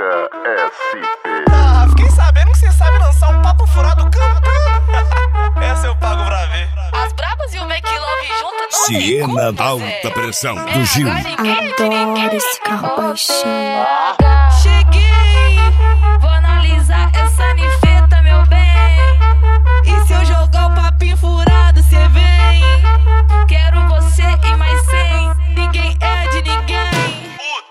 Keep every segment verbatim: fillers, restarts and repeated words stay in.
K S P. Ah, fiquei sabendo que você sabe lançar um papo furado cantando. Essa eu pago pra ver. As Brabas e o Make Love junto não tem Siena como, alta Zé. pressão É, do Gil. agora ninguém, Adoro ninguém, esse carro baixinho. Cheguei, vou analisar essa nifeta, meu bem. E se eu jogar o papinho furado, cê vem. Quero você e mais cem, ninguém é de ninguém.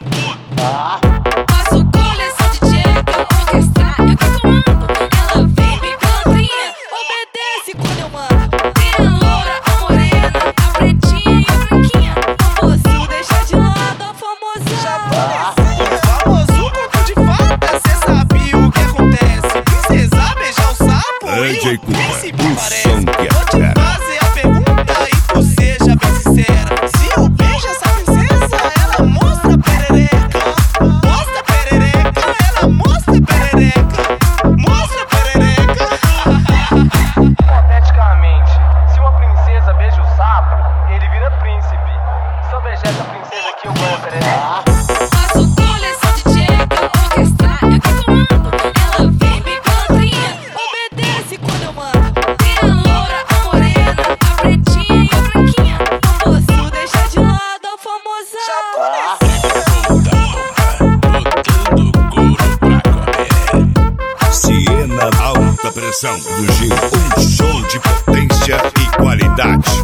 Faço coleção de tcheca, orquestrar, eu que comando. Ela vem bem pilantra, obedece quando eu mando. Tem a loura, a morena, a pretinha e a branquinha. Famoso, deixa de lado a famosa. Famoso conto de fada, cê sabe o que acontece. Princesa beijar o sapo D J e o Cuba, príncipe o aparece. som que Vou te é fazer a pergunta e tu seja bem sincera. Se eu beijo essa princesa, ela mostra perereca. Mostra perereca, ela mostra perereca. Mostra perereca. Hipoteticamente, se uma princesa beija o sapo, ele vira príncipe. Se eu beijar essa princesa aqui, eu ganho perereca. Faço coleção de tcheca, orquestrar, eu que comando. Ela vem bem pilantrinha, obedece quando eu mando. Tem a loura, a morena, a pretinha e a branquinha. Famoso, deixa de lado a famosa. Siena alta pressão do Gil. Um show de potência e qualidade.